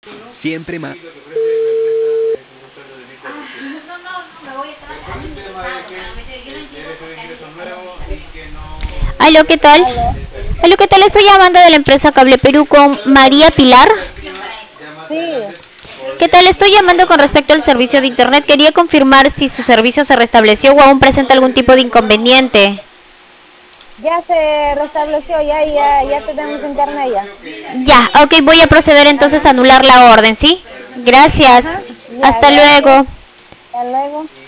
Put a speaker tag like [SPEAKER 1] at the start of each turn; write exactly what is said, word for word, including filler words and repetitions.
[SPEAKER 1] Siempre más.
[SPEAKER 2] Aló, ¿qué tal?
[SPEAKER 3] ¿Aló?
[SPEAKER 2] Aló, ¿qué tal? Estoy llamando de la empresa Cable Perú con María Pilar.
[SPEAKER 3] Sí,
[SPEAKER 2] ¿Qué tal? Estoy llamando con respecto al servicio de internet. Quería confirmar si su servicio se restableció o aún presenta algún tipo de inconveniente.
[SPEAKER 3] ya se restableció, ya, ya, ya tenemos internet ya.
[SPEAKER 2] Ya, ok, voy a proceder entonces
[SPEAKER 3] Ajá,
[SPEAKER 2] a anular la orden, ¿sí? Gracias.
[SPEAKER 3] ajá, ya,
[SPEAKER 2] Hasta
[SPEAKER 3] gracias.
[SPEAKER 2] luego.
[SPEAKER 3] Hasta luego.